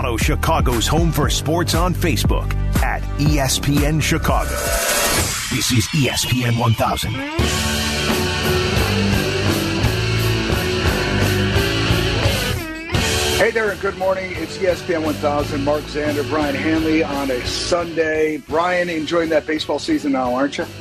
Follow Chicago's Home for Sports on Facebook at ESPN Chicago. This is ESPN 1000. Hey there, and good morning. It's ESPN 1000. Mark Zander, Brian Hanley on a Sunday. Brian, enjoying that baseball season now, aren't you?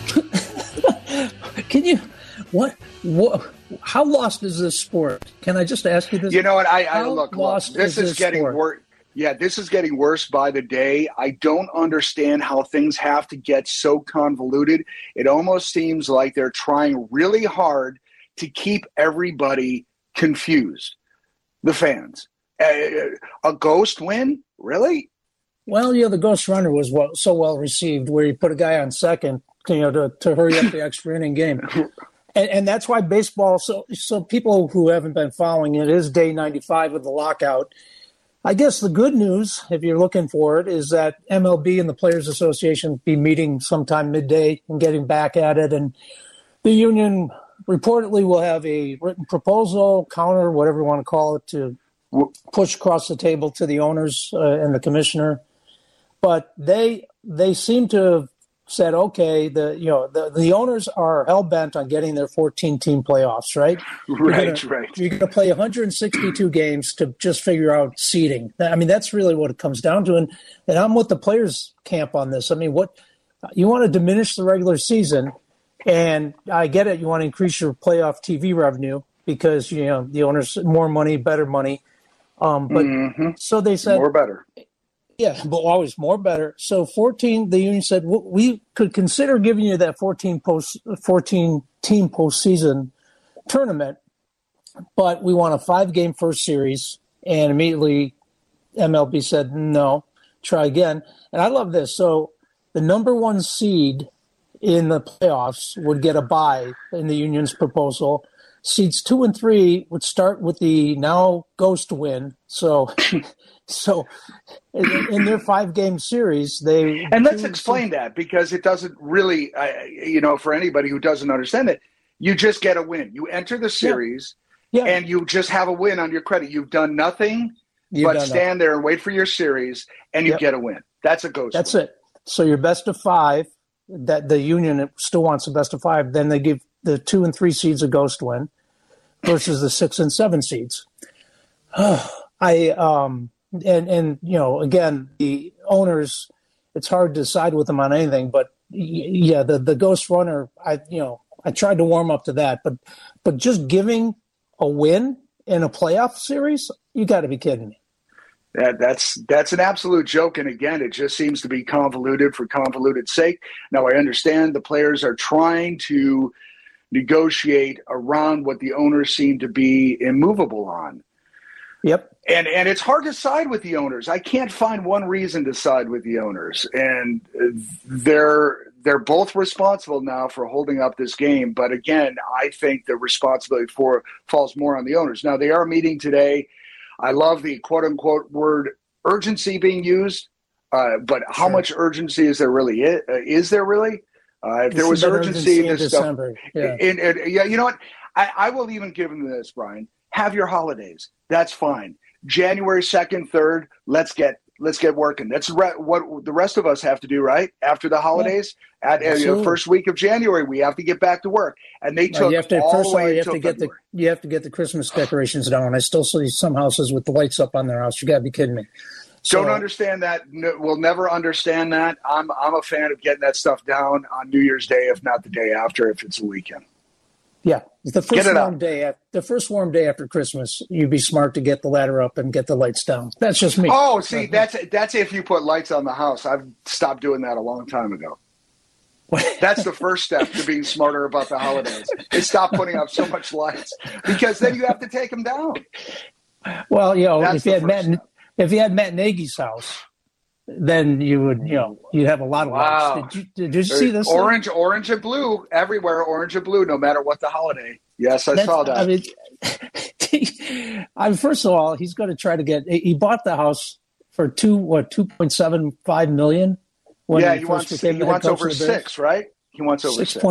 Can you what how lost is this sport? Can I just ask you this? You know what? Look, this is getting worse. Yeah, this is getting worse by the day. I don't understand how things have to get so convoluted. It almost seems like they're trying really hard to keep everybody confused. The fans. A ghost win? Really? Well, the ghost runner was so well received, where you put a guy on second, to hurry up the extra inning game. And that's why baseball, so people who haven't been following it, is day 95 of the lockout. I guess the good news, if you're looking for it, is that MLB and the Players Association be meeting sometime midday and getting back at it. And the union reportedly will have a written proposal, counter, whatever you want to call it, to push across the table to the owners and the commissioner. But they seem to have said, okay, the owners are hell bent on getting their 14-team playoffs, right? Right. You're going to play 162 games to just figure out seeding. I mean, that's really what it comes down to. And I'm with the players' camp on this. I mean, what you want to diminish the regular season, and I get it. You want to increase your playoff TV revenue because the owners more money, better money. So they said more better. Yeah, but always more better. So 14, the union said, we could consider giving you that 14-team postseason tournament, but we want a 5-game first series. And immediately MLB said, no, try again. And I love this. So the number one seed in the playoffs would get a bye in the union's proposal. Seeds 2 and 3 would start with the now ghost win. So in their 5-game series, and let's explain that, because it doesn't really, for anybody who doesn't understand it, you just get a win. You enter the series, and you just have a win on your credit. You've done nothing but stand there and wait for your series, and you get a win. That's a ghost. That's win. it. So your best of 5, that the union still wants the best of 5. Then they give the 2 and 3 seeds a ghost win versus the 6 and 7 seeds. Again, the owners, it's hard to decide with them on anything, but the ghost runner, I tried to warm up to that, but just giving a win in a playoff series, you got to be kidding me. That's an absolute joke. And again, it just seems to be convoluted for convoluted's sake. Now, I understand the players are trying to negotiate around what the owners seem to be immovable on. Yep. And it's hard to side with the owners. I can't find one reason to side with the owners. And they're both responsible now for holding up this game. But again, I think the responsibility falls more on the owners. Now, they are meeting today. I love the quote-unquote word urgency being used. But how much urgency is there really? Is there really? If there was urgency in December. You know what? I will even give them this, Brian. Have your holidays. That's fine. January 2nd, 3rd, let's get working. That's what the rest of us have to do, right? After the holidays, at the first week of January, we have to get back to work. And they took all the way until February. You have to get the Christmas decorations down. I still see some houses with the lights up on their house. You got to be kidding me. Don't understand that. We'll never understand that. I'm a fan of getting that stuff down on New Year's Day, if not the day after, if it's a weekend. Yeah, the first warm day after Christmas, you'd be smart to get the ladder up and get the lights down. That's just me. Oh, see, that's if you put lights on the house. I've stopped doing that a long time ago. That's the first step to being smarter about the holidays. Is stop putting up so much lights, because then you have to take them down. Well, if you had Matt Nagy's house, then you would, you'd have a lot of lights. Did you see this? Orange and blue everywhere. Orange and blue, no matter what the holiday. Yes, I saw that. I mean, first of all, he's going to try to he bought the house for $2.75 million. He wants over 6, right? He wants over 6.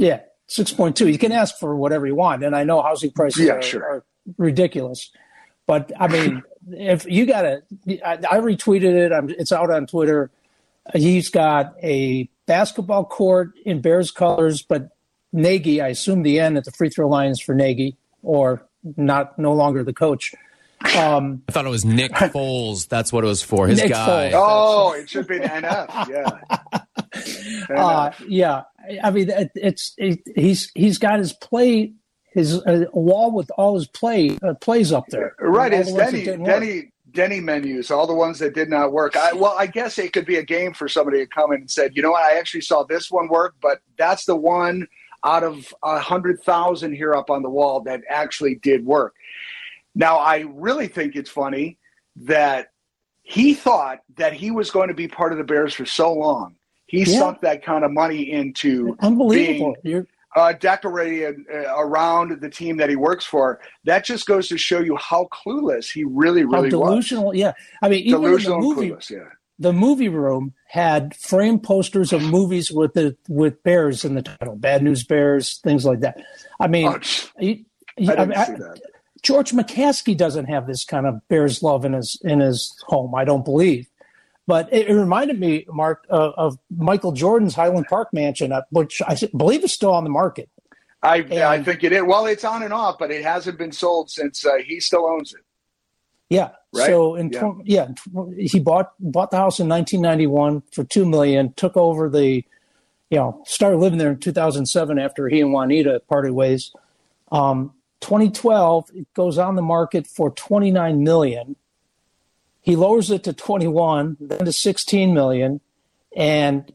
6.2. You can ask for whatever you want, and I know housing prices are ridiculous. But I mean, if you got to, I retweeted it. It's out on Twitter. He's got a basketball court in Bears colors, but Nagy, I assume the N at the free throw line is for Nagy, or no longer the coach. I thought it was Nick Foles. That's what it was for. His Nick guy. Foles. Oh, it should be an NF. Yeah. Yeah. I mean, he's got his play, his wall with all his plays up there. Right. It's Denny menus, all the ones that did not work. I guess it could be a game for somebody to come in and said, you know what, I actually saw this one work, but that's the one out of 100,000 here up on the wall that actually did work. Now, I really think it's funny that he thought that he was going to be part of the Bears for so long. He sunk that kind of money into unbelievable. being decorated around the team that he works for. That just goes to show you how clueless he really how delusional, was. Yeah. I mean, even delusional in the movie, and clueless, yeah. The movie room had framed posters of movies with Bears in the title, Bad News Bears, things like that. I mean, I didn't see that. George McCaskey doesn't have this kind of Bears love in his home, I don't believe. But it reminded me, Mark, of Michael Jordan's Highland Park mansion, which I believe is still on the market. I think it is. Well, it's on and off, but it hasn't been sold since he still owns it. Yeah. Right? So he bought the house in 1991 for $2 million. Took over started living there in 2007 after he and Juanita parted ways. 2012, it goes on the market for $29 million. He lowers it to 21, then to 16 million, and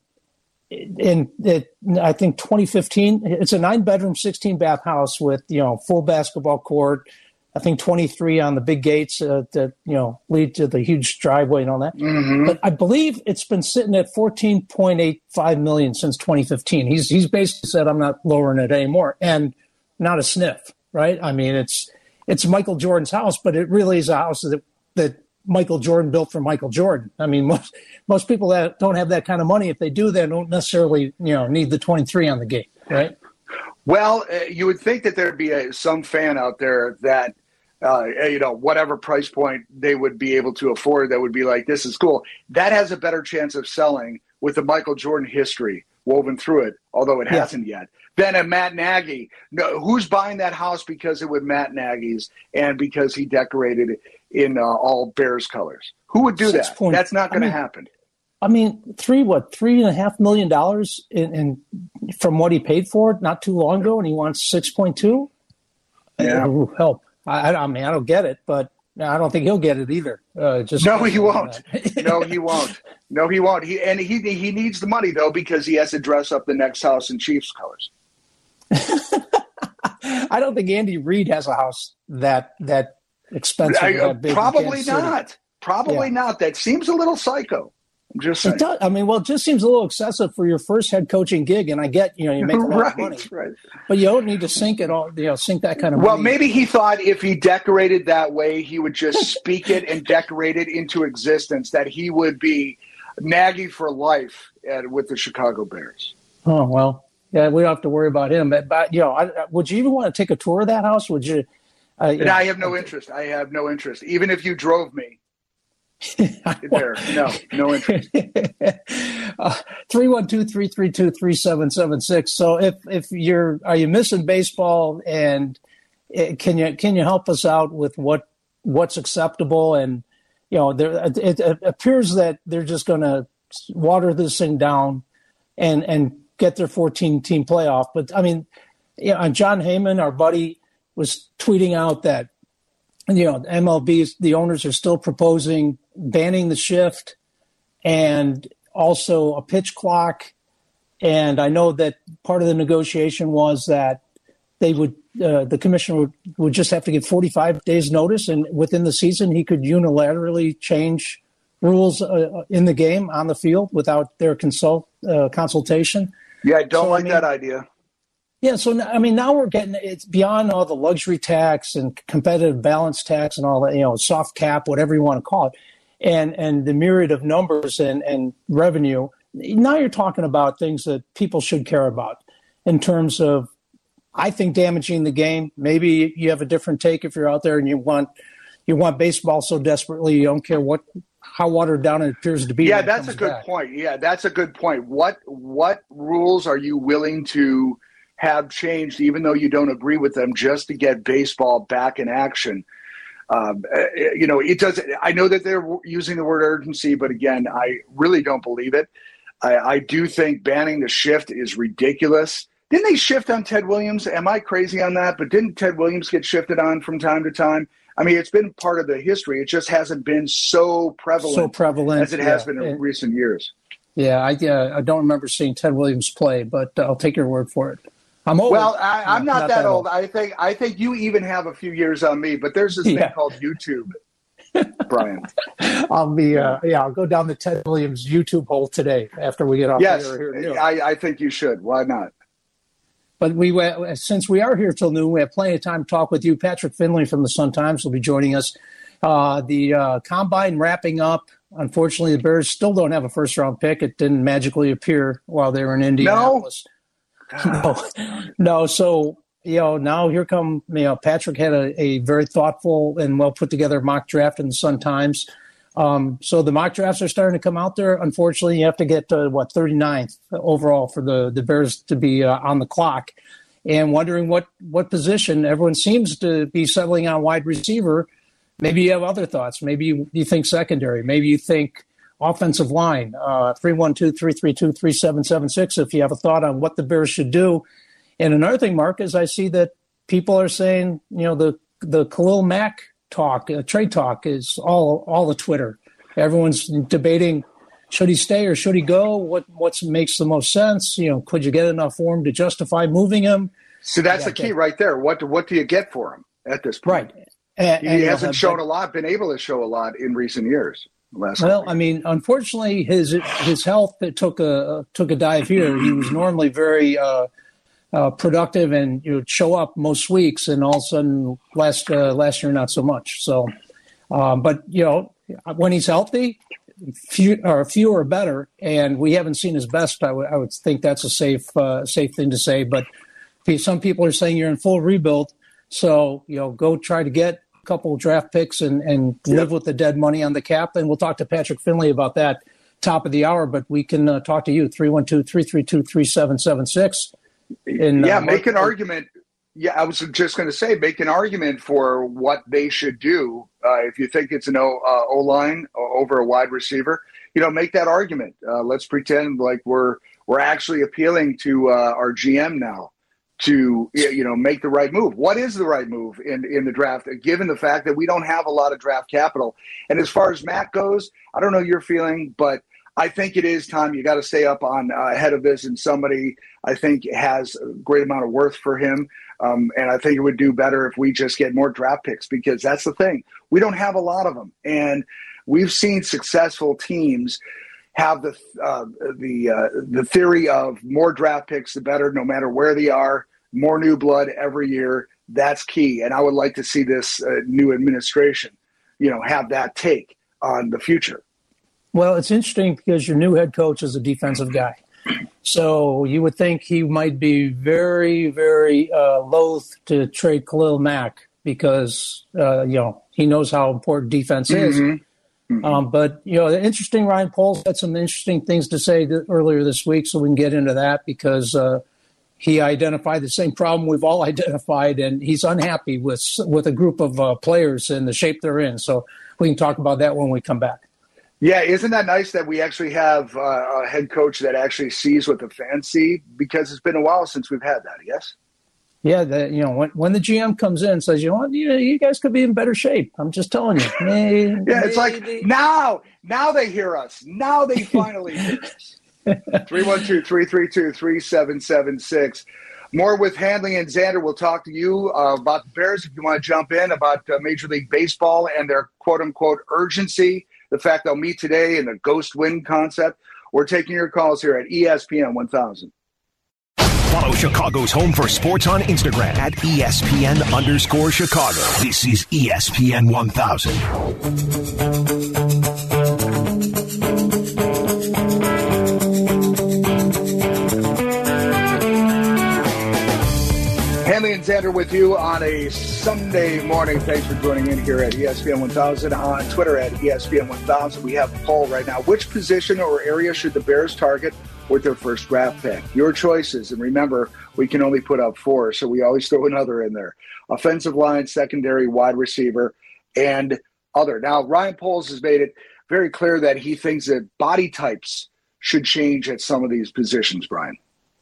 I think 2015, it's a 9-bedroom, 16-bath house with full basketball court. I think 23 on the big gates that lead to the huge driveway and all that. Mm-hmm. But I believe it's been sitting at 14.85 million since 2015. He's basically said, I'm not lowering it anymore, and not a sniff. Right? I mean, it's Michael Jordan's house, but it really is a house that Michael Jordan built for Michael Jordan. I mean, most people that don't have that kind of money, if they do, they don't necessarily need the 23 on the gate, right? Well, you would think that there'd be some fan out there that whatever price point they would be able to afford, that would be like, this is cool. That has a better chance of selling with the Michael Jordan history woven through it, although it hasn't yet, than a Matt Nagy. No, who's buying that house because it was Matt Nagy's and because he decorated it in all Bears colors? Who would do that? That's not going to happen. I mean, $3.5 million in from what he paid for it not too long ago, and he wants 6.2. Yeah, help. I mean, I don't get it, but I don't think he'll get it either. No, he won't. No, he won't. No, he won't. He needs the money though, because he has to dress up the next house in Chiefs colors. I don't think Andy Reid has a house that expensive. That big probably not. Probably not. That seems a little psycho. I'm just saying. It does. I mean, well, it just seems a little excessive for your first head coaching gig. And I get, you make a lot of money, right? But you don't need to sink it all. Sink that kind of money. Well, maybe he thought if he decorated that way, he would just speak it and decorate it into existence. That he would be Nagy for life with the Chicago Bears. Oh well. Yeah, we don't have to worry about him. But would you even want to take a tour of that house? Would you? I have no interest. I have no interest. Even if you drove me there, no interest. 312-332-3776. So if are you missing baseball, and can you help us out with what's acceptable? And it appears that they're just going to water this thing down and get their 14-team playoff. But, I mean, John Heyman, our buddy, was tweeting out that, MLB, the owners are still proposing banning the shift and also a pitch clock. And I know that part of the negotiation was that they would the commissioner would just have to give 45 days notice, and within the season he could unilaterally change rules in the game on the field without their consultation. Yeah, I don't that idea. Yeah, so I mean, now it's beyond all the luxury tax and competitive balance tax and all that, soft cap, whatever you want to call it, and the myriad of numbers and revenue. Now you're talking about things that people should care about in terms of, I think, damaging the game. Maybe you have a different take if you're out there and you want you want baseball so desperately you don't care how watered down it appears to be. Yeah, that's a good point. Yeah, that's a good point. What rules are you willing to have changed, even though you don't agree with them, just to get baseball back in action? It does. I know that they're using the word urgency, but again, I really don't believe it. I do think banning the shift is ridiculous. Didn't they shift on Ted Williams? Am I crazy on that? But didn't Ted Williams get shifted on from time to time? I mean, it's been part of the history. It just hasn't been so prevalent as it has been in recent years. Yeah, I don't remember seeing Ted Williams play, but I'll take your word for it. I'm old. Well, I'm not that old. I think you even have a few years on me. But there's this thing called YouTube, Brian. I'll go down the Ted Williams YouTube hole today after we get off the air here. I think you should. Why not? But since we are here till noon, we have plenty of time to talk with you. Patrick Finley from the Sun-Times will be joining us. The Combine wrapping up. Unfortunately, the Bears still don't have a first-round pick. It didn't magically appear while they were in Indianapolis. No. So, now here come, Patrick had a very thoughtful and well put together mock draft in the Sun-Times. So the mock drafts are starting to come out there. Unfortunately, you have to get 39th overall for the Bears to be on the clock, and wondering what position. Everyone seems to be settling on wide receiver. Maybe you have other thoughts. Maybe you think secondary. Maybe you think offensive line. 312-332-3776 if you have a thought on what the Bears should do. And another thing, Mark, is I see that people are saying, the Khalil Mack talk, trade talk is all the Twitter. Everyone's debating, should he stay or should he go? What makes the most sense? Could you get enough for him to justify moving him? So that's the key right there. What do you get for him at this point? Right. He hasn't shown a lot, been able to show a lot in recent years. Unfortunately, his health took a dive here. He was normally very productive and show up most weeks, and all of a sudden last year not so much. So, but when he's healthy, few are better, and we haven't seen his best. I would think that's a safe thing to say. But some people are saying you're in full rebuild, so go try to get a couple draft picks and live with the dead money on the cap. And we'll talk to Patrick Finley about that top of the hour. But we can talk to you 312-332-3776. Make an argument. Yeah, I was just going to say, make an argument for what they should do. If you think it's an O-line over a wide receiver, make that argument. Let's pretend like we're actually appealing to our GM now to make the right move. What is the right move in the draft, given the fact that we don't have a lot of draft capital? And as far as Matt goes, I don't know your feeling, but I think it is time. You got to stay up on ahead of this, and somebody I think has a great amount of worth for him. And I think it would do better if we just get more draft picks, because that's the thing. We don't have a lot of them, and we've seen successful teams have the theory of more draft picks, the better, no matter where they are. More new blood every year. That's key, and I would like to see this new administration, have that take on the future. Well, it's interesting because your new head coach is a defensive guy. So you would think he might be very, very loath to trade Khalil Mack because, he knows how important defense is. Mm-hmm. But, interesting, Ryan Poles had some interesting things to say earlier this week, so we can get into that because he identified the same problem we've all identified, and he's unhappy with a group of players and the shape they're in. So we can talk about that when we come back. Yeah, isn't that nice that we actually have a head coach that actually sees what the fans see? Because it's been a while since we've had that, yes? Yeah, when the GM comes in and says, you guys could be in better shape. I'm just telling you. It's like now they hear us. Now they finally hear us. 312-332-3776. More with Handley and Xander. We'll talk to you about the Bears if you want to jump in, about Major League Baseball and their quote-unquote urgency, the fact they'll meet today and the ghost win concept. We're taking your calls here at ESPN 1000. Follow Chicago's Home for Sports on Instagram at ESPN_Chicago. This is ESPN 1000. Hanley and Xander with you on a Sunday morning. Thanks for joining in here at ESPN 1000, on Twitter at ESPN 1000. We have a poll right now. Which position or area should the Bears target with their first draft pick? Your choices. And remember, we can only put up 4, so we always throw another in there. Offensive line, secondary, wide receiver, and other. Now, Ryan Poles has made it very clear that he thinks that body types should change at some of these positions, Brian.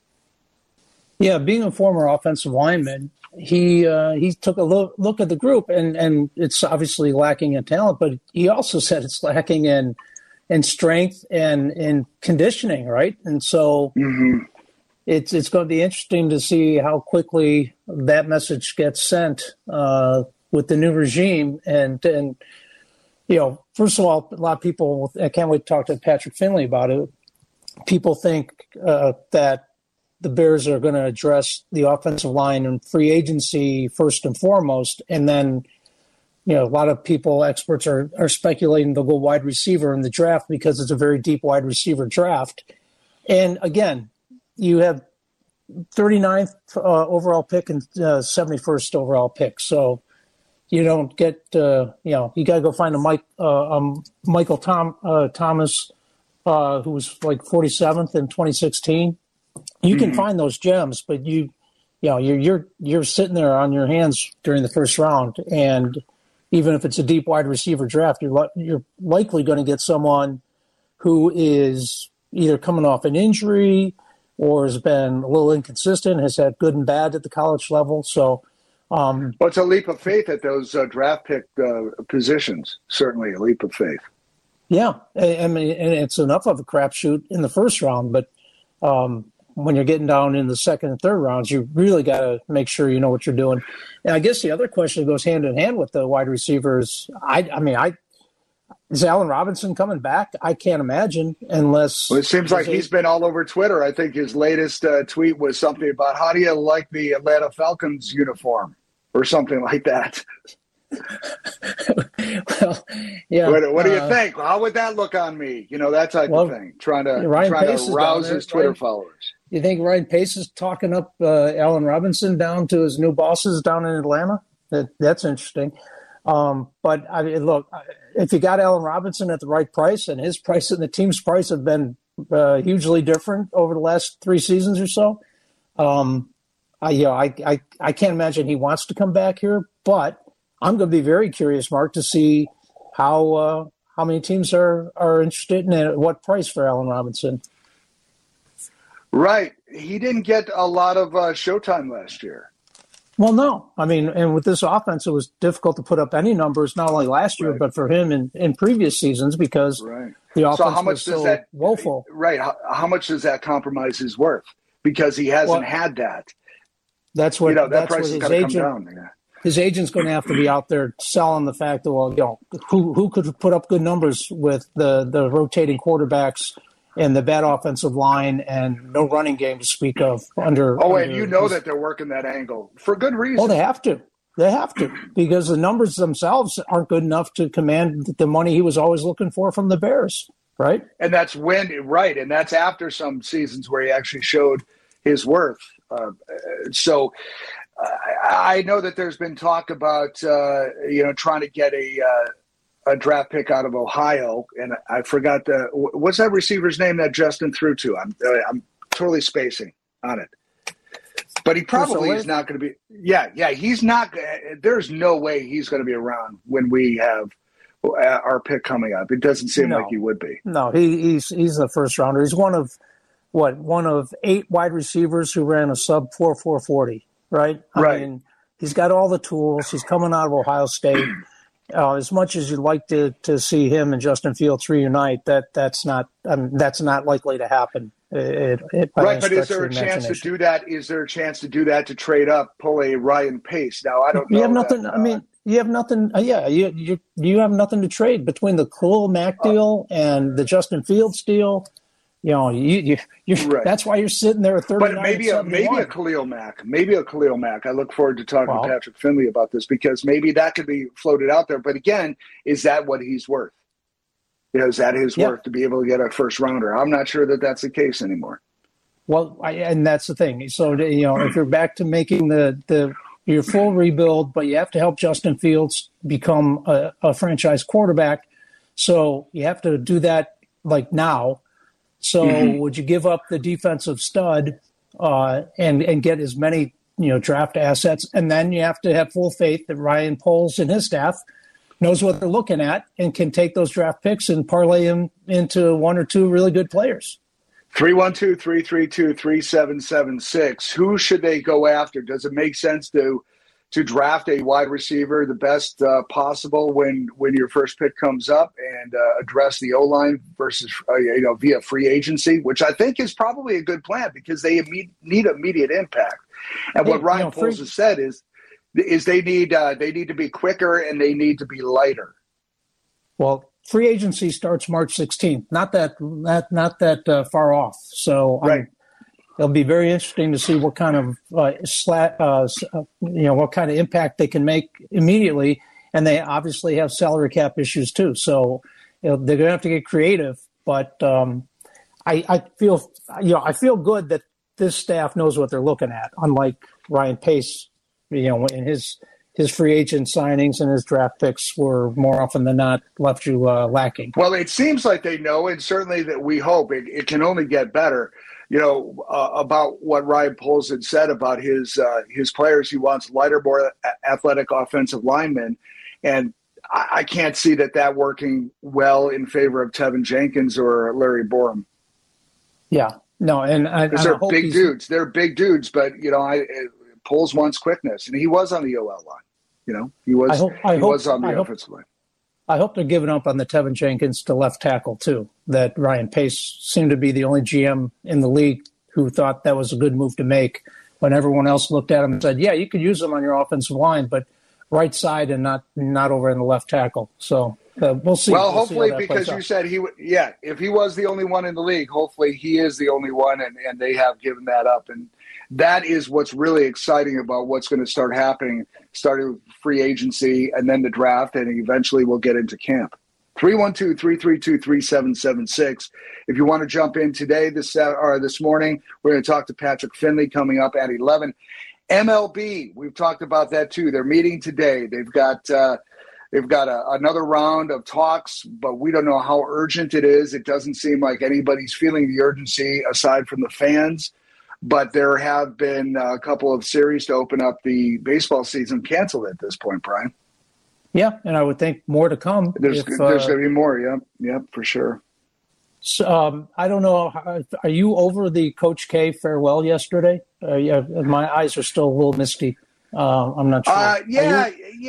Yeah, being a former offensive lineman, he took a look at the group, and it's obviously lacking in talent, but he also said it's lacking in strength and in conditioning, right? And so it's going to be interesting to see how quickly that message gets sent with the new regime. And you know, first of all, a lot of people, I can't wait to talk to Patrick Finley about it. People think that the Bears are going to address the offensive line and free agency first and foremost. And then, you know, a lot of people, experts are speculating they'll go wide receiver in the draft because it's a very deep wide receiver draft. And again, you have 39th overall pick and 71st overall pick. So you don't get, you know, you got to go find a Michael Thomas, who was like 47th in 2016. You can find those gems, but you're sitting there on your hands during the first round, and even if it's a deep wide receiver draft, you're likely going to get someone who is either coming off an injury or has been a little inconsistent, has had good and bad at the college level. So, well, it's a leap of faith at those draft pick positions. Certainly, a leap of faith. Yeah, I mean, and it's enough of a crapshoot in the first round, but when you're getting down in the second and third rounds, you really got to make sure you know what you're doing. And I guess the other question that goes hand in hand with the wide receivers, is Allen Robinson coming back? I can't imagine unless. Well, it seems like he's been all over Twitter. I think his latest tweet was something about, how do you like the Atlanta Falcons uniform or something like that. Well, yeah. What do you think? How would that look on me? You know, that type of thing. Trying to rouse his Twitter followers. You think Ryan Pace is talking up Allen Robinson down to his new bosses down in Atlanta? That's interesting. But I mean, look, if you got Allen Robinson at the right price, and his price and the team's price have been hugely different over the last 3 seasons or so, I can't imagine he wants to come back here. But I'm going to be very curious, Mark, to see how many teams are interested in it, at what price for Allen Robinson. Right. He didn't get a lot of showtime last year. Well, no. I mean, and with this offense, it was difficult to put up any numbers, not only last year, but for him in previous seasons, because the offense was so woeful. Right. How much does that compromise his worth? Because he hasn't had that. That's what, that price has got to come down. Yeah. His agent's going to have to be out there selling the fact that, well, you know, who could put up good numbers with the rotating quarterbacks and the bad offensive line and no running game to speak of under. And you know that they're working that angle for good reason. Oh, they have to. They have to, because the numbers themselves aren't good enough to command the money he was always looking for from the Bears, right? And that's and that's after some seasons where he actually showed his worth. So I know that there's been talk about trying to get a draft pick out of Ohio, and I forgot what's that receiver's name that Justin threw to? I'm totally spacing on it, but he probably is not going to be. Yeah, he's not. There's no way he's going to be around when we have our pick coming up. It doesn't seem like he would be. No, he's a first rounder. He's one of 8 wide receivers who ran a sub 4.40. Right. I mean, he's got all the tools. He's coming out of Ohio State. As much as you'd like to see him and Justin Fields reunite, that's not likely to happen. But is there a chance to do that? Is there a chance to do that, to trade up, pull a Ryan Pace? Now, I don't know. You have nothing. You have nothing. You have nothing to trade between the Khalil Mack deal and the Justin Fields deal. You know, that's why you're sitting there at 39. But maybe a Khalil Mack. Maybe a Khalil Mack. I look forward to talking to Patrick Finley about this, because maybe that could be floated out there. But again, is that what he's worth? Is that his worth to be able to get a first rounder? I'm not sure that that's the case anymore. Well, and that's the thing. So, you know, if you're back to making the You're full rebuild, but you have to help Justin Fields become a franchise quarterback. So you have to do that like now. So would you give up the defensive stud and get as many draft assets? And then you have to have full faith that Ryan Poles and his staff knows what they're looking at and can take those draft picks and parlay them into one or two really good players. 312-332-3776. Who should they go after? Does it make sense to draft a wide receiver the best possible when your first pick comes up and address the O-line versus via free agency, which I think is probably a good plan because they need immediate impact. And what Ryan Poles has said is they need to be quicker and they need to be lighter. Well, free agency starts March 16th. Not that far off. So right. It'll be very interesting to see what kind of what kind of impact they can make immediately, and they obviously have salary cap issues too. So they're going to have to get creative. But I feel good that this staff knows what they're looking at. Unlike Ryan Pace, in his free agent signings and his draft picks were more often than not left you lacking. Well, it seems like they know, and certainly that we hope it can only get better. About what Ryan Poles had said about his players. He wants lighter, more athletic offensive linemen. And I can't see that working well in favor of Tevin Jenkins or Larry Borum. Yeah. No, and they're big dudes. They're big dudes, but, Poles wants quickness. And he was on the OL line. He was on the offensive line. I hope they're giving up on the Tevin Jenkins to left tackle, too, that Ryan Pace seemed to be the only GM in the league who thought that was a good move to make when everyone else looked at him and said, yeah, you could use him on your offensive line, but right side and not over in the left tackle. So we'll see. Well, hopefully, because you said if he was the only one in the league, hopefully he is the only one, and they have given that up. And that is what's really exciting about what's going to start happening, starting with free agency and then the draft, and eventually we'll get into camp. 312-332-3776. If you want to jump in today, this morning, we're going to talk to Patrick Finley coming up at 11. MLB, we've talked about that too. They're meeting today. They've got another round of talks, but we don't know how urgent it is. It doesn't seem like anybody's feeling the urgency aside from the fans. But there have been a couple of series to open up the baseball season canceled at this point, Brian. Yeah, and I would think more to come. There's going to be more, yeah, for sure. So, I don't know. Are you over the Coach K farewell yesterday? My eyes are still a little misty. I'm not sure. Yeah.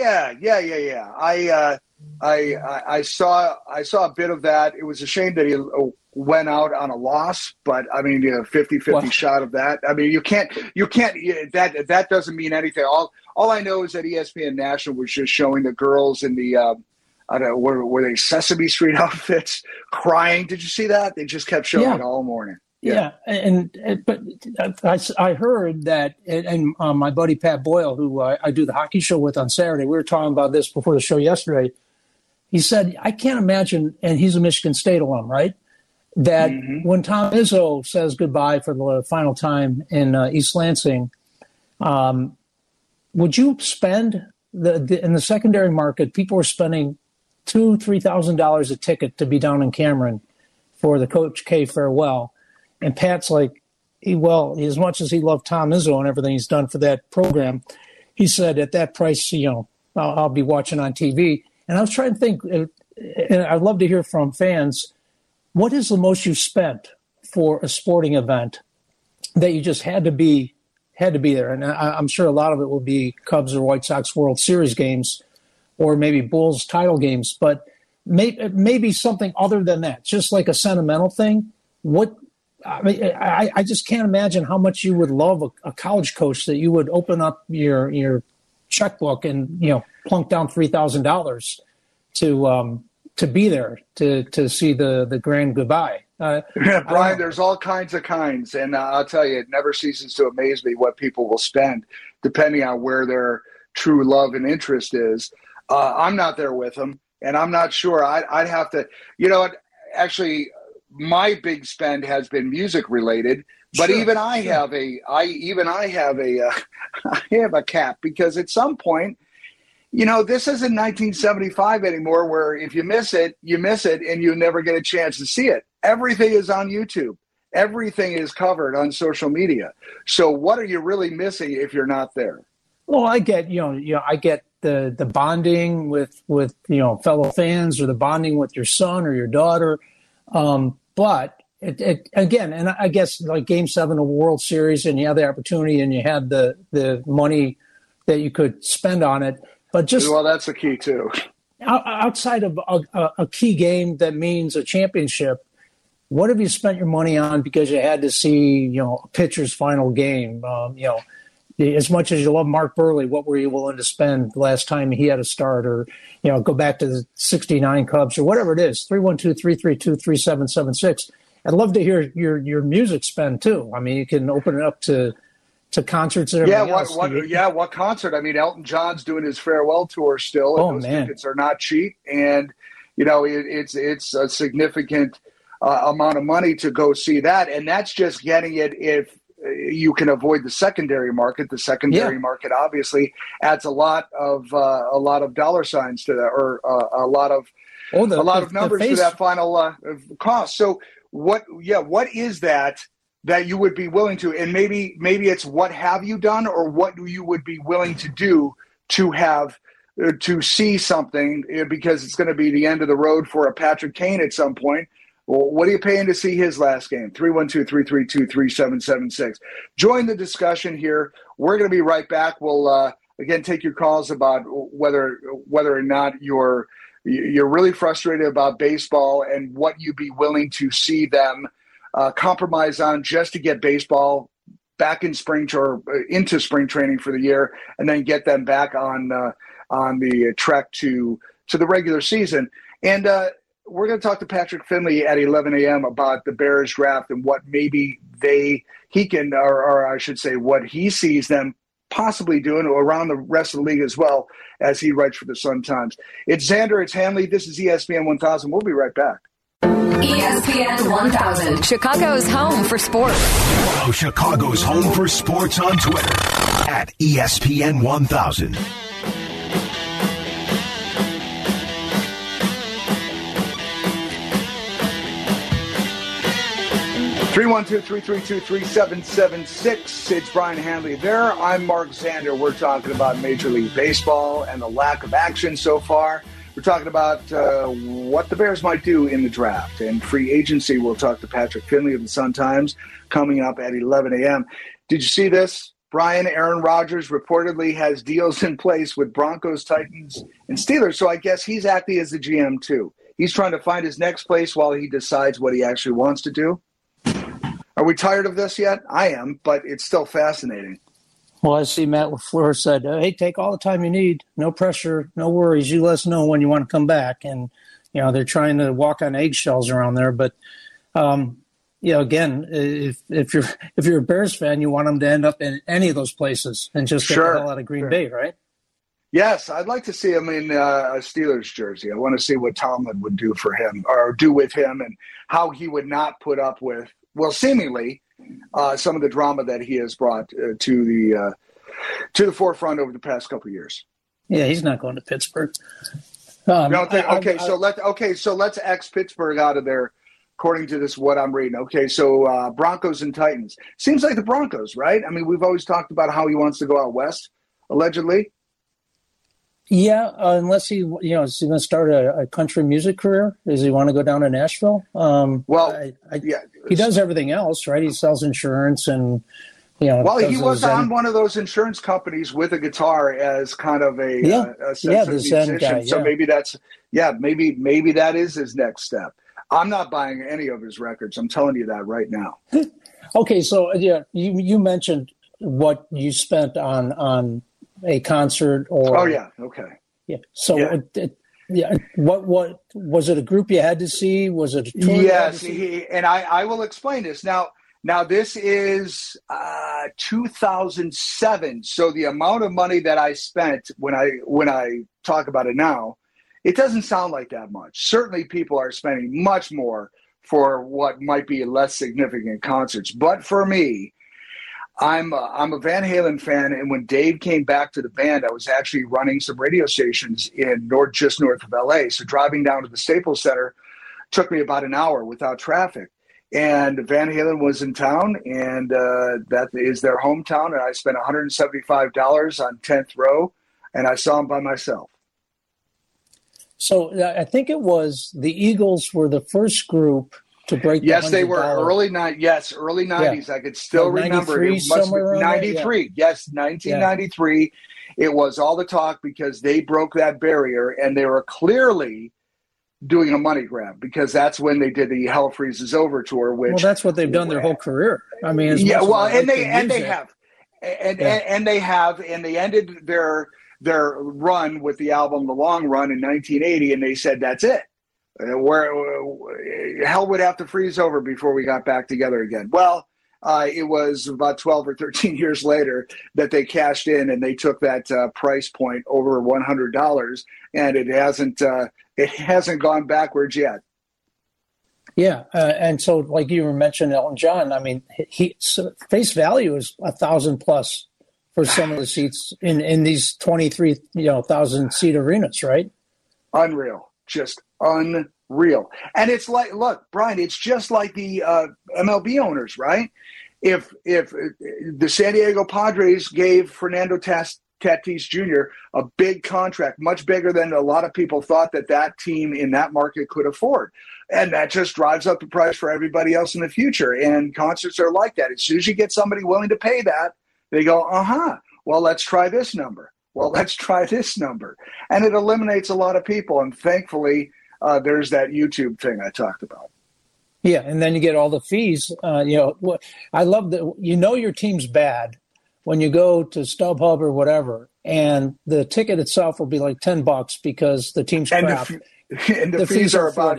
I saw a bit of that. It was a shame that he went out on a loss, but I mean, 50-50 shot of that. I mean, you can't. That doesn't mean anything. All I know is that ESPN National was just showing the girls in the I don't know, were they Sesame Street outfits crying? Did you see that? They just kept showing it all morning. Yeah. But I heard that, and my buddy Pat Boyle, who I do the hockey show with on Saturday, we were talking about this before the show yesterday. He said, I can't imagine, and he's a Michigan State alum, right? That when Tom Izzo says goodbye for the final time in East Lansing, would you spend in the secondary market? People were spending $2,000-$3,000 a ticket to be down in Cameron for the Coach K farewell, and Pat's like, as much as he loved Tom Izzo and everything he's done for that program, he said at that price, I'll be watching on TV. And I was trying to think, and I'd love to hear from fans. What is the most you've spent for a sporting event that you just had to be there? And I'm sure a lot of it will be Cubs or White Sox World Series games, or maybe Bulls title games. But maybe something other than that, just like a sentimental thing. I just can't imagine how much you would love a college coach that you would open up your checkbook and plunk down $3,000 to be there to see the grand goodbye. Brian, there's all kinds of kinds, and I'll tell you, it never ceases to amaze me what people will spend depending on where their true love and interest is. I'm not there with them, and I'm not sure. I'd have to, actually, my big spend has been music related, But even I have a cap, because at some point, this isn't 1975 anymore, where if you miss it, and you never get a chance to see it. Everything is on YouTube. Everything is covered on social media. So what are you really missing if you're not there? Well, I get, I get the bonding with fellow fans, or the bonding with your son or your daughter. But it again, and I guess like Game 7 of the World Series, and you have the opportunity and you had the money that you could spend on it. But that's the key too. Outside of a key game that means a championship, what have you spent your money on because you had to see, a pitcher's final game? As much as you love Mark Burley, what were you willing to spend the last time he had a start? Or, go back to the 69 Cubs or whatever it is, 312-332-3776. I'd love to hear your music spend too. I mean, you can open it up to concerts and everything else. What concert? I mean, Elton John's doing his farewell tour still. And those tickets are not cheap. And, it's a significant amount of money to go see that. And that's just getting it if you can avoid the secondary market. The secondary market obviously adds a lot of dollar signs to that, or a lot of numbers to that final cost. So what is that you would be willing to, and maybe it's what have you done, or what you would be willing to do to have to see something, because it's going to be the end of the road for a Patrick Kane at some point. Well, what are you paying to see his last game? 312-332-3776. Join the discussion here. We're going to be right back. We'll again take your calls about whether or not you're really frustrated about baseball, and what you'd be willing to see them compromise on just to get baseball back in into spring training for the year, and then get them back on the trek to the regular season. And we're going to talk to Patrick Finley at 11 a.m. about the Bears draft and what maybe what he sees them possibly doing around the rest of the league, as well as he writes for the Sun-Times. It's Xander, it's Hanley. This is ESPN 1000. We'll be right back. ESPN 1000, Chicago's home for sports. Follow Chicago's home for sports on Twitter at ESPN 1000. 312-332-3776. It's Brian Hanley there. I'm Mark Xander. We're talking about Major League Baseball and the lack of action so far. We're talking about what the Bears might do in the draft and free agency. We'll talk to Patrick Finley of the Sun-Times coming up at 11 a.m. Did you see this? Brian, Aaron Rodgers reportedly has deals in place with Broncos, Titans, and Steelers. So I guess he's acting as the GM too. He's trying to find his next place while he decides what he actually wants to do. Are we tired of this yet? I am, but it's still fascinating. Well, I see Matt LaFleur said, hey, take all the time you need. No pressure, no worries. You let us know when you want to come back. And, they're trying to walk on eggshells around there. But, again, if you're a Bears fan, you want them to end up in any of those places and just get the hell out of Green Bay, right? Yes, I'd like to see him in a Steelers jersey. I want to see what Tomlin would do for him, or do with him, and how he would not put up with, seemingly, some of the drama that he has brought to the forefront over the past couple of years. Yeah, he's not going to Pittsburgh. So let's X Pittsburgh out of there, according to this, what I'm reading. Okay, so Broncos and Titans. Seems like the Broncos, right? I mean, we've always talked about how he wants to go out west, allegedly. Yeah, unless is he going to start a country music career? Does he want to go down to Nashville? He does everything else, right? He sells insurance and, Well, he was on one of those insurance companies with a guitar as kind of a musician. Guy, so maybe maybe that is his next step. I'm not buying any of his records. I'm telling you that right now. Okay, so you mentioned what you spent on a concert or So what was it? A group you had to see? Was it a tour? Yes, and I will explain this now. This is 2007. So the amount of money that I spent when I talk about it now, it doesn't sound like that much. Certainly, people are spending much more for what might be less significant concerts. But for me, I'm a Van Halen fan, and when Dave came back to the band, I was actually running some radio stations in just north of LA. So driving down to the Staples Center took me about an hour without traffic. And Van Halen was in town, and that is their hometown. And I spent $175 on 10th row, and I saw them by myself. So I think it was the Eagles were the first group to break. Yes, they were early 90s. Yeah. I could still remember. It must be 93. Yes, 1993. Yeah. It was all the talk because they broke that barrier, and they were clearly doing a money grab because that's when they did the Hell Freezes Over tour. Which that's what they've done their whole career. I mean, they ended their run with the album The Long Run in 1980, and they said that's it. Hell would have to freeze over before we got back together again. Well, it was about 12 or 13 years later that they cashed in, and they took that price point over $100, and it hasn't gone backwards yet. Yeah, and so like you were mentioning, Elton John. I mean, face value is 1,000 plus for some of the seats in these 23,000 seat arenas, right? Unreal, just unreal. And it's like, look, Brian, it's just like the MLB owners, right? If the San Diego Padres gave Fernando Tatis Jr. a big contract, much bigger than a lot of people thought that team in that market could afford. And that just drives up the price for everybody else in the future. And concerts are like that. As soon as you get somebody willing to pay that, they go, well, let's try this number. Well, let's try this number. And it eliminates a lot of people. And thankfully, there's that YouTube thing I talked about. Yeah, and then you get all the fees. I love that. Your team's bad when you go to StubHub or whatever, and the ticket itself will be like $10 because the team's crap. And the fees are about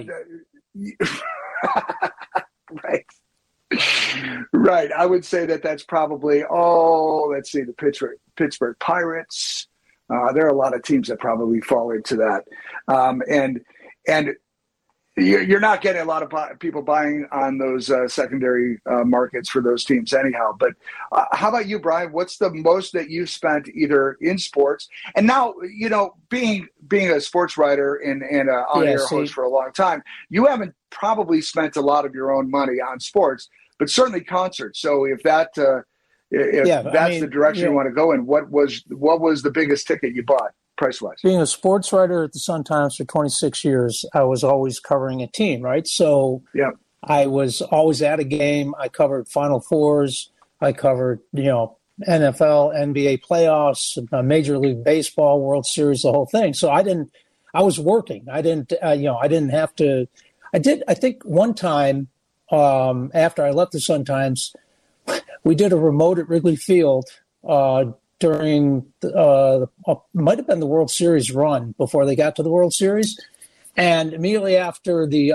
right. Right. I would say that's probably, let's see, the Pittsburgh Pirates. There are a lot of teams that probably fall into that. And you're not getting a lot of people buying on those secondary markets for those teams anyhow. But how about you, Brian? What's the most that you've spent either in sports? And now, being a sports writer and an on-air host for a long time, you haven't probably spent a lot of your own money on sports, but certainly concerts. So if that's the direction you want to go in, what was the biggest ticket you bought price-wise? Being a sports writer at the Sun-Times for 26 years, I was always covering a team, right? So I was always at a game. I covered Final Fours. I covered, NFL, NBA playoffs, Major League Baseball, World Series, the whole thing. So I was working. I didn't have to. I think one time after I left the Sun-Times, we did a remote at Wrigley Field during might have been the World Series run before they got to the World Series, and immediately after the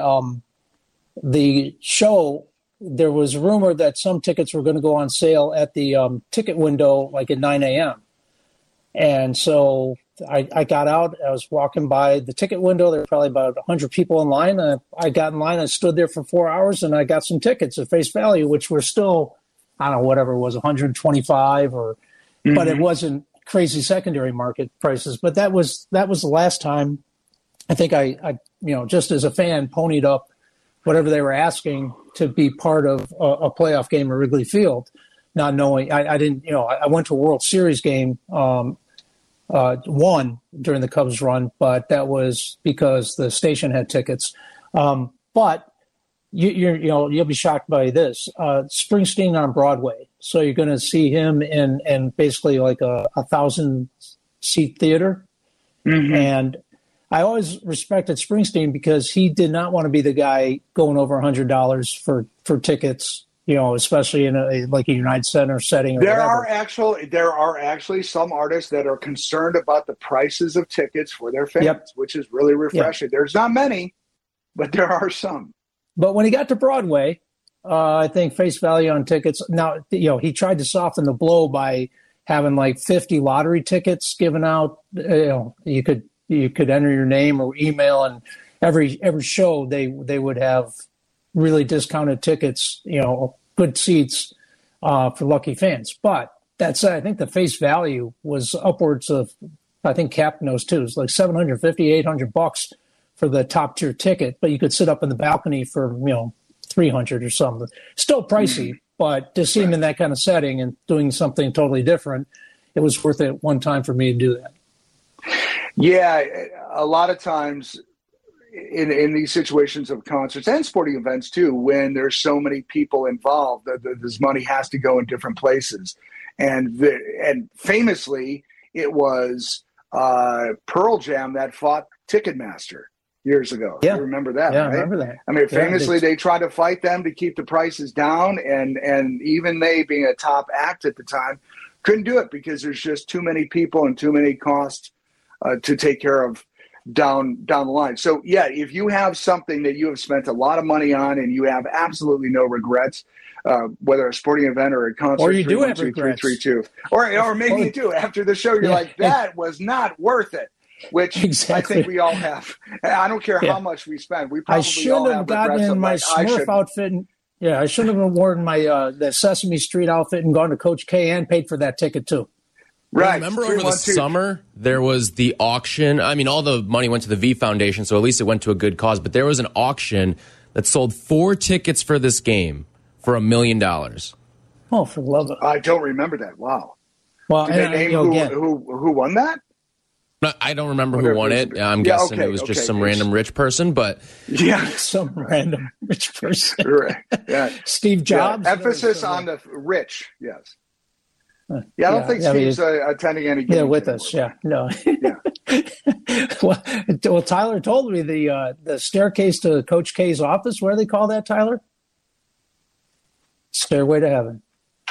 show, there was a rumor that some tickets were going to go on sale at the ticket window, like at 9 a.m. And so I got out. I was walking by the ticket window. There were probably about 100 people in line. I got in line. I stood there for 4 hours, and I got some tickets at face value, which were still, I don't know, whatever it was, 125 or. Mm-hmm. But it wasn't crazy secondary market prices. But that was the last time. I think I just as a fan, ponied up whatever they were asking to be part of a playoff game at Wrigley Field, not knowing. I didn't. I went to a World Series game, won during the Cubs run, but that was because the station had tickets. But you'll be shocked by this. Springsteen on Broadway. So you're going to see him in basically like a 1,000-seat theater. Mm-hmm. And I always respected Springsteen because he did not want to be the guy going over $100 for tickets, especially in a United Center setting. Or there are actually some artists that are concerned about the prices of tickets for their fans, which is really refreshing. Yep. There's not many, but there are some. But when he got to Broadway, I think face value on tickets. Now, he tried to soften the blow by having like 50 lottery tickets given out. You could enter your name or email, and every show they would have really discounted tickets, good seats for lucky fans. But that said, I think the face value was upwards of, I think Cap knows too, it's like $750, $800 for the top tier ticket, but you could sit up in the balcony for, $300 or something. Still pricey, but to see him in that kind of setting and doing something totally different, it was worth it one time for me to do that. Yeah, a lot of times in these situations of concerts and sporting events too, when there's so many people involved, this money has to go in different places. And famously, it was Pearl Jam that fought Ticketmaster years ago. Yeah. You remember that, yeah, right? I remember that. I mean, famously, they tried to fight them to keep the prices down, and even they, being a top act at the time, couldn't do it because there's just too many people and too many costs to take care of down the line. So, yeah, if you have something that you have spent a lot of money on and you have absolutely no regrets, whether a sporting event or a concert, or you do have regrets, or maybe you do after the show, you're like, that was not worth it. Which exactly. I think we all have. I don't care how much we spend. We probably I shouldn't have gotten in my Smurf outfit. I shouldn't have worn my the Sesame Street outfit and gone to Coach K and paid for that ticket too. Right. Remember over the summer, there was the auction. I mean, all the money went to the V Foundation, so at least it went to a good cause. But there was an auction that sold 4 tickets for this game for $1 million. Oh, for love of it. I don't remember that. Wow. Well, did they name who won that? No, I don't remember who won it. I'm guessing it was just some random rich person, but some random rich person. Right. Yeah. Steve Jobs. Yeah. Emphasis on the rich. Yes. Yeah, I don't think Steve's attending any games with anymore. us. Yeah, no. Well, Tyler told me the staircase to Coach K's office. What do they call that, Tyler? Stairway to Heaven.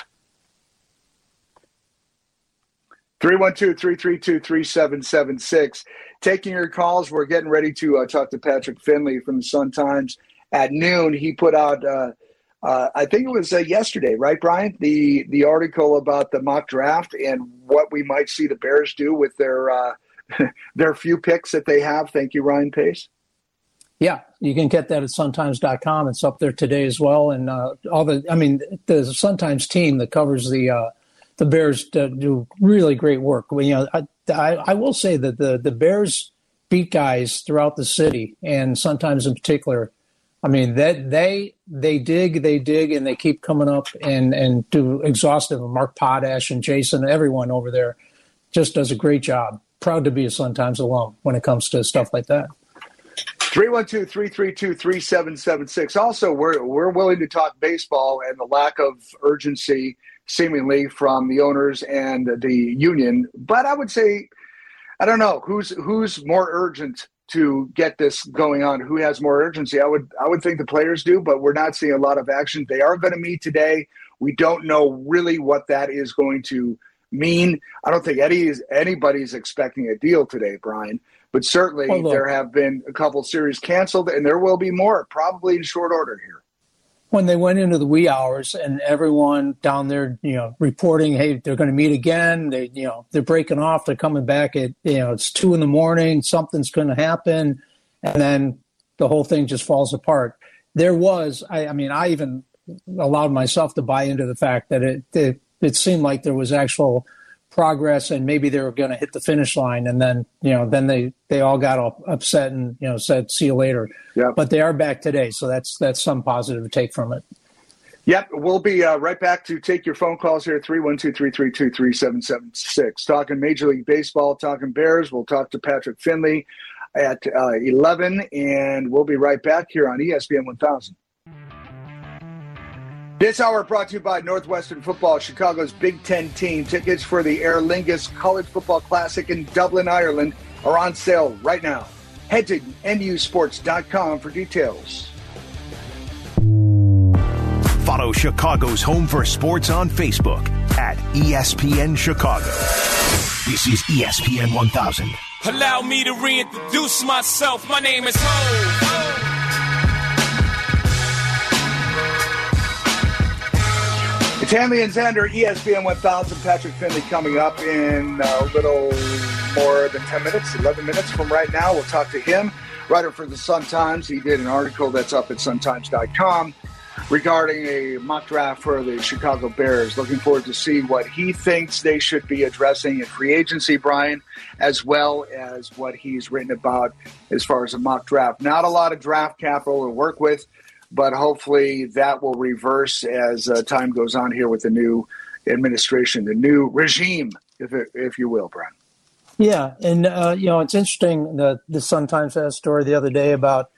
312-332-3776. Taking your calls. We're getting ready to talk to Patrick Finley from the Sun-Times at noon. He put out, I think it was yesterday, right, Brian? The article about the mock draft and what we might see the Bears do with their few picks that they have. Thank you, Ryan Pace. Yeah, you can get that at suntimes.com. It's up there today as well. And the Sun-Times team that covers the Bears do really great work. I will say that the Bears beat guys throughout the city, and Sun-Times in particular. I mean, that they dig, and they keep coming up and do exhaustive. Mark Potash and Jason, everyone over there just does a great job. Proud to be a Sun-Times alum when it comes to stuff like that. 312-332-3776. Also, we're willing to talk baseball and the lack of urgency seemingly from the owners and the union. But I would say, I don't know, who's more urgent to get this going on? Who has more urgency? I would think the players do, but we're not seeing a lot of action. They are going to meet today. We don't know really what that is going to mean. I don't think anybody's expecting a deal today, Brian. But certainly there have been a couple series canceled, and there will be more, probably in short order here. When they went into the wee hours and everyone down there, reporting, hey, they're going to meet again. They're breaking off. They're coming back at, it's 2 a.m. Something's going to happen. And then the whole thing just falls apart. There was, I even allowed myself to buy into the fact that it seemed like there was actual progress and maybe they were going to hit the finish line. And then, then they all got all upset and, said, see you later. Yep. But they are back today. So that's some positive to take from it. Yep. We'll be right back to take your phone calls here at 312-332-3776. Talking Major League Baseball, talking Bears. We'll talk to Patrick Finley at 11, and we'll be right back here on ESPN 1000. This hour brought to you by Northwestern Football, Chicago's Big Ten team. Tickets for the Aer Lingus College Football Classic in Dublin, Ireland are on sale right now. Head to nusports.com for details. Follow Chicago's Home for Sports on Facebook at ESPN Chicago. This is ESPN 1000. Allow me to reintroduce myself. My name is Ho. It's Hanley and Xander, ESPN 1000. Patrick Finley coming up in a little more than 10 minutes, 11 minutes from right now. We'll talk to him. writer for the Sun-Times. He did an article that's up at suntimes.com regarding a mock draft for the Chicago Bears. Looking forward to see what he thinks they should be addressing in free agency, Brian, as well as what he's written about as far as a mock draft. Not a lot of draft capital to work with, but hopefully that will reverse as time goes on here with the new administration, the new regime, if you will, Brian. Yeah, and it's interesting that the Sun-Times had a story the other day about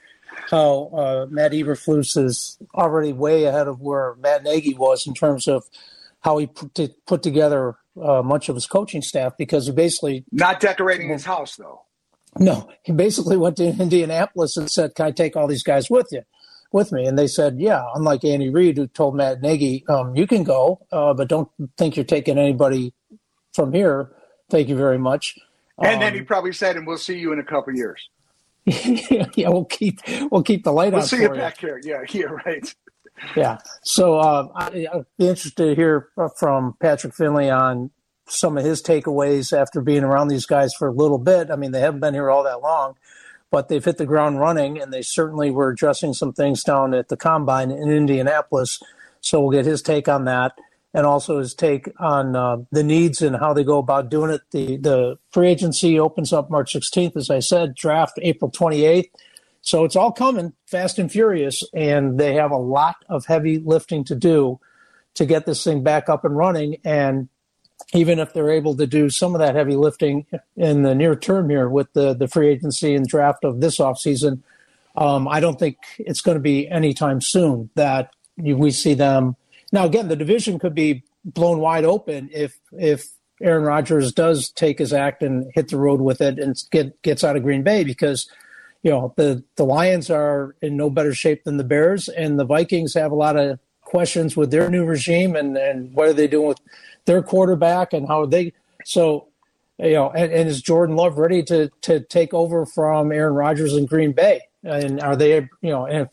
how Matt Eberflus is already way ahead of where Matt Nagy was in terms of how he put together much of his coaching staff, because he basically not decorating his house though. No, he basically went to Indianapolis and said, "Can I take all these guys with me?" And they said, "Yeah." Unlike Andy Reid, who told Matt Nagy, "You can go, but don't think you're taking anybody from here. Thank you very much." And then he probably said, "And we'll see you in a couple of years." Yeah, we'll keep the light on. We'll see you back here. Yeah, right. Yeah. So I'd be interested to hear from Patrick Finley on some of his takeaways after being around these guys for a little bit. I mean, they haven't been here all that long, but they've hit the ground running, and they certainly were addressing some things down at the Combine in Indianapolis. So we'll get his take on that, and also his take on the needs and how they go about doing it. The free agency opens up March 16th, as I said, draft April 28th. So it's all coming fast and furious, and they have a lot of heavy lifting to do to get this thing back up and running. And even if they're able to do some of that heavy lifting in the near term here with the free agency and draft of this offseason, I don't think it's going to be anytime soon that we see them. Now, again, the division could be blown wide open if Aaron Rodgers does take his act and hit the road with it and gets out of Green Bay, because the Lions are in no better shape than the Bears, and the Vikings have a lot of questions with their new regime and what are they doing with their quarterback and how they – so, and is Jordan Love ready to take over from Aaron Rodgers in Green Bay? And are they –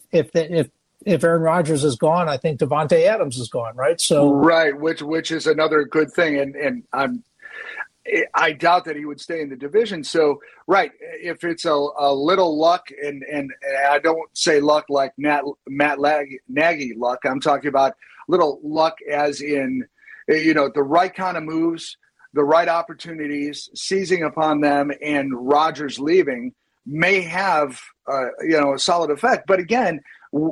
if Aaron Rodgers is gone, I think Devontae Adams is gone, right? So right, which is another good thing, and I doubt that he would stay in the division. So right, if it's a little luck, and I don't say luck like Matt Nagy luck. I'm talking about little luck as in the right kind of moves, the right opportunities, seizing upon them, and Rodgers leaving may have a solid effect. But again,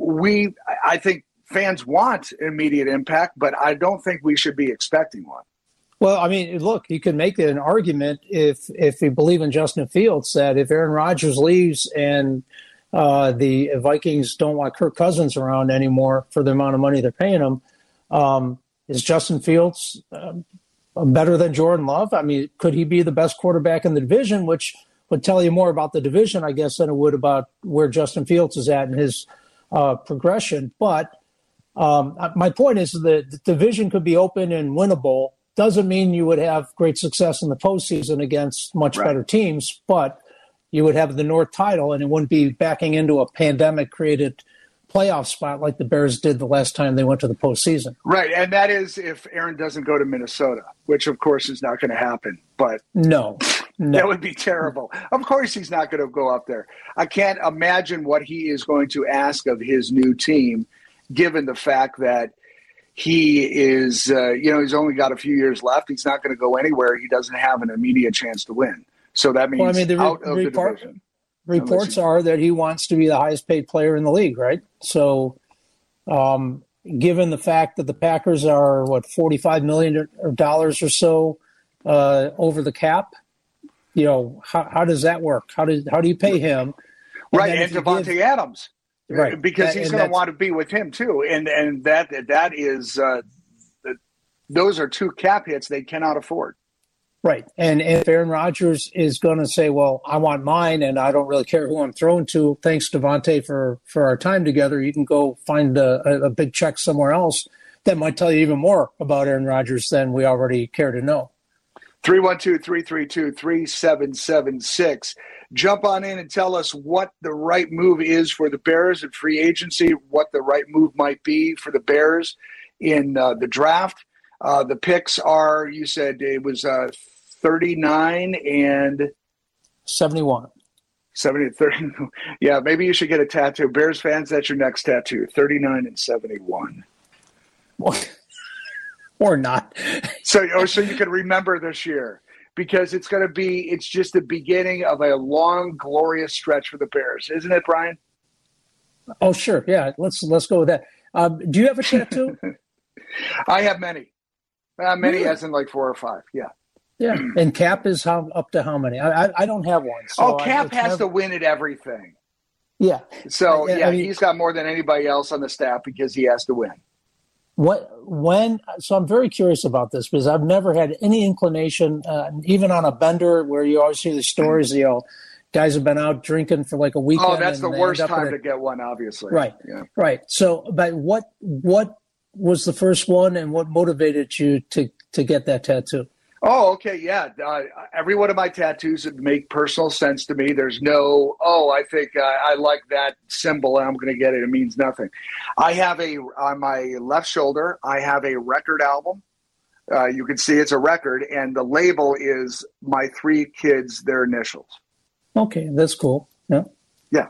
I think fans want immediate impact, but I don't think we should be expecting one. Well, I mean, look, you can make an argument if you believe in Justin Fields that if Aaron Rodgers leaves and the Vikings don't want Kirk Cousins around anymore for the amount of money they're paying him, is Justin Fields better than Jordan Love? I mean, could he be the best quarterback in the division, which would tell you more about the division, I guess, than it would about where Justin Fields is at in his progression. But my point is that the division could be open and winnable. Doesn't mean you would have great success in the postseason against much better teams, but you would have the North title, and it wouldn't be backing into a pandemic-created playoff spot like the Bears did the last time they went to the postseason. Right, and that is if Aaron doesn't go to Minnesota, which, of course, is not going to happen. But no. That would be terrible. Of course he's not going to go up there. I can't imagine what he is going to ask of his new team, given the fact that he is, he's only got a few years left. He's not going to go anywhere. He doesn't have an immediate chance to win. So that means out of the division. Reports are that he wants to be the highest paid player in the league, right? So given the fact that the Packers are, $45 million or so over the cap, how does that work? How do you pay him? Right, and Devontae Adams. Right. Because he's going to want to be with him too. And that is those are two cap hits they cannot afford. Right. And if Aaron Rodgers is going to say, well, I want mine and I don't really care who I'm throwing to, thanks, Devontae, for our time together, you can go find a big check somewhere else, that might tell you even more about Aaron Rodgers than we already care to know. 312-332-3776. Jump on in and tell us what the right move is for the Bears in free agency, what the right move might be for the Bears in the draft. The picks are, you said it was 39 and 71. 70, 30. Yeah, maybe you should get a tattoo. Bears fans, that's your next tattoo. 39 and 71. Or not. So you can remember this year, because it's just the beginning of a long, glorious stretch for the Bears, isn't it, Brian? Oh, sure. Yeah, let's go with that. Do you have a tattoo? I have many. Many as in like 4 or 5. Yeah. Yeah. And Cap is up to how many? I don't have one. So Cap has to win at everything. Yeah. So, I mean, he's got more than anybody else on the staff because he has to win. So I'm very curious about this, because I've never had any inclination, even on a bender where you always hear the stories, guys have been out drinking for like a weekend. Oh, that's the worst time to get one, obviously. Right. Yeah. Right. So, but what was the first one, and what motivated you to get that tattoo? Oh, okay, yeah. Every one of my tattoos make personal sense to me. There's no, I think I like that symbol and I'm going to get it. It means nothing. I have on my left shoulder, I have a record album. You can see it's a record, and the label is my 3 kids, their initials. Okay, that's cool. Yeah. Yeah.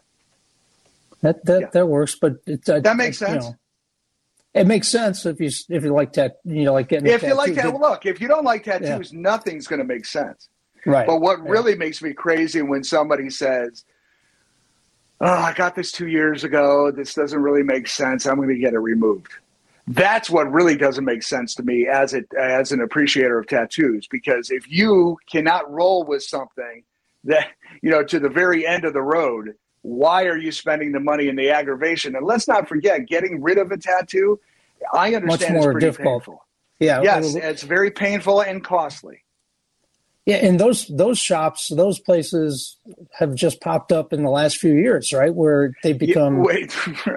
That works, but that makes sense. It makes sense if you like like getting. If you like that, look. If you don't like tattoos, nothing's going to make sense. Right. But what really makes me crazy when somebody says, "Oh, I got this 2 years ago. This doesn't really make sense. I'm going to get it removed." That's what really doesn't make sense to me as an appreciator of tattoos. Because if you cannot roll with something that to the very end of the road, why are you spending the money and the aggravation? And let's not forget, getting rid of a tattoo, I understand, much more it's pretty difficult. painful. Yeah. Yes, it's very painful and costly. Yeah, and those shops, those places have just popped up in the last few years, right? Where they become right.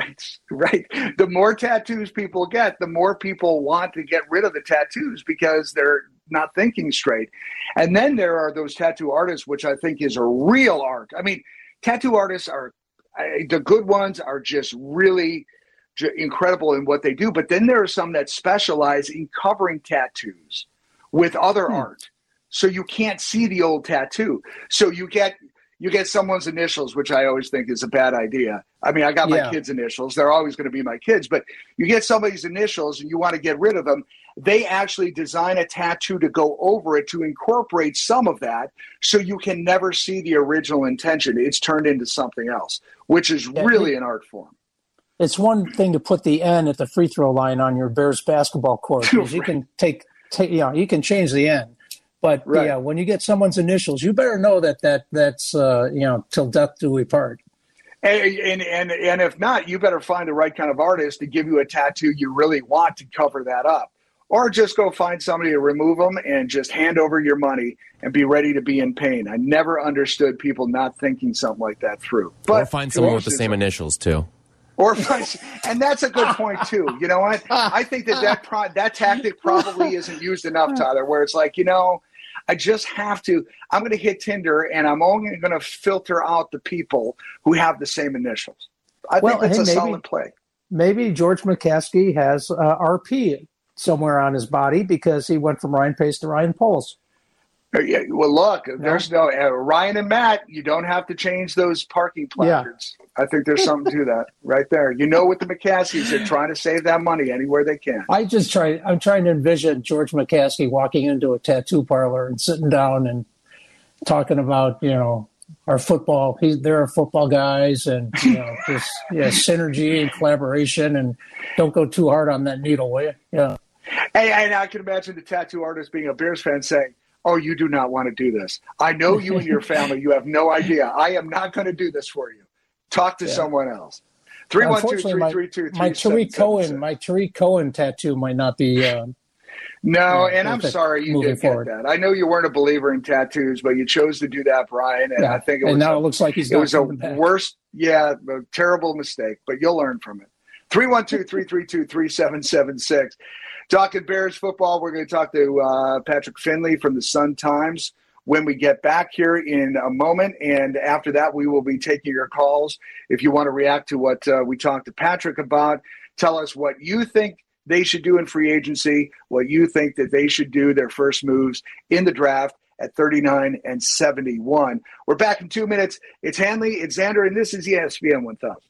The more tattoos people get, the more people want to get rid of the tattoos because they're not thinking straight. And then there are those tattoo artists, which I think is a real art. I mean, tattoo artists the good ones are just really incredible in what they do. But then there are some that specialize in covering tattoos with other art. So you can't see the old tattoo. So you get someone's initials, which I always think is a bad idea. I mean, I got my kids' initials. They're always going to be my kids. But you get somebody's initials and you want to get rid of them. They actually design a tattoo to go over it to incorporate some of that so you can never see the original intention. It's turned into something else, which is really an art form. It's one thing to put the N at the free throw line on your Bears basketball court, because you can you can change the N. But when you get someone's initials, you better know that's till death do we part. And if not, you better find the right kind of artist to give you a tattoo you really want to cover that up. Or just go find somebody to remove them and just hand over your money and be ready to be in pain. I never understood people not thinking something like that through. But or find someone with the same initials too. And that's a good point too. You know what? I think that tactic probably isn't used enough, Tyler. Where it's like, I just have to. I'm going to hit Tinder, and I'm only going to filter out the people who have the same initials. I think that's a solid play. Maybe George McCaskey has RP somewhere on his body because he went from Ryan Pace to Ryan Poles. Yeah, well, look, there's no Ryan and Matt. You don't have to change those parking placards. Yeah. I think there's something to that right there. With the McCaskies, they're trying to save that money anywhere they can. I'm trying to envision George McCaskey walking into a tattoo parlor and sitting down and talking about, our football. They're football guys, and this synergy and collaboration, and don't go too hard on that needle, will you? Yeah. And I can imagine the tattoo artist being a Bears fan saying, "Oh, you do not want to do this. I know you and your family. You have no idea. I am not going to do this for you. Talk to someone else." 312-332-3776. My Tariq Cohen tattoo might not be. No, and I'm sorry you didn't get that. I know you weren't a believer in tattoos, but you chose to do that, Brian. And I think it looks like it was a worst, a terrible mistake. But you'll learn from it. 312-332-3776. Talking Bears football, we're going to talk to Patrick Finley from the Sun-Times when we get back here in a moment. And after that, we will be taking your calls. If you want to react to what we talked to Patrick about, tell us what you think they should do in free agency, what you think that they should do, their first moves in the draft, at 39-71. We're back in 2 minutes. It's Hanley, it's Xander, and this is ESPN 1000.